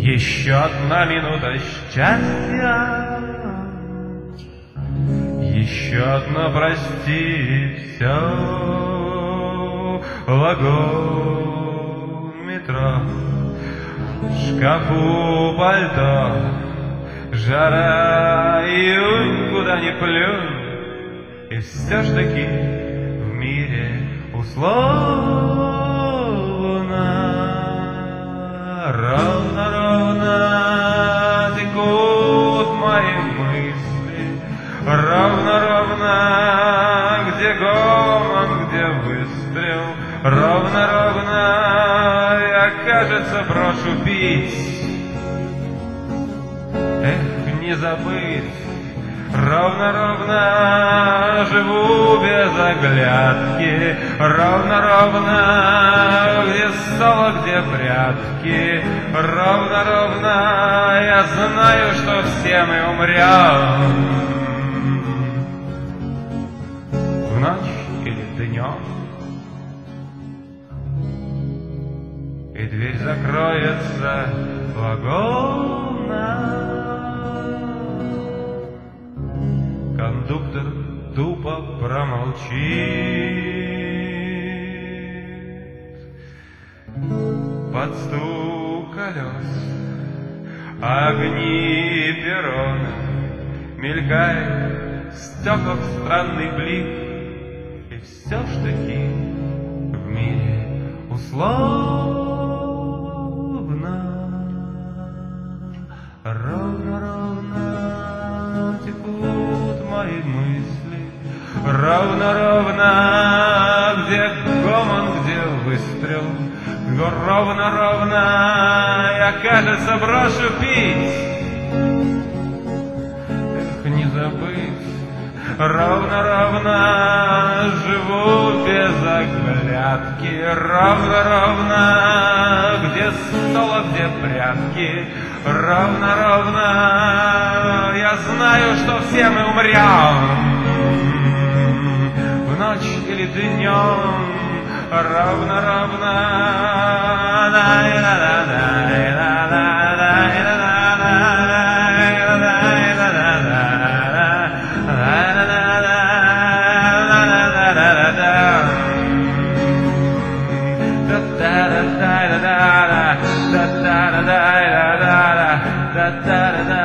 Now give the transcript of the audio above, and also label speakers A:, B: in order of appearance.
A: Еще одна минута счастья, еще одно прости все. Вагон метро, в шкафу пальто, жара, июнь, куда ни плюнь. И все ж таки в мире условно ровно текут мои мысли, ровно, где гомон, где выстрел, ровно, я, кажется, брошу пить. Эх, не забыть, ровно, живу без оглядки, ровно, где соло, где прятки, ровно, я знаю, что все мы умрем. В ночь или днем, и дверь закроется вагона. Кондуктор тупо промолчит. Под стук колес огни перрона, мелькает в стеклах странный блик. И все ж таки в мире условно ровно текут мои мысли, ровно, где гомон, где выстрел, ровно, я, кажется, брошу пить. Эх, не забыть, ровно, живу без оглядки, ровно, где соло, где прятки, ровно, я знаю, что все мы умрем. В ночь или днем, ровно, da da da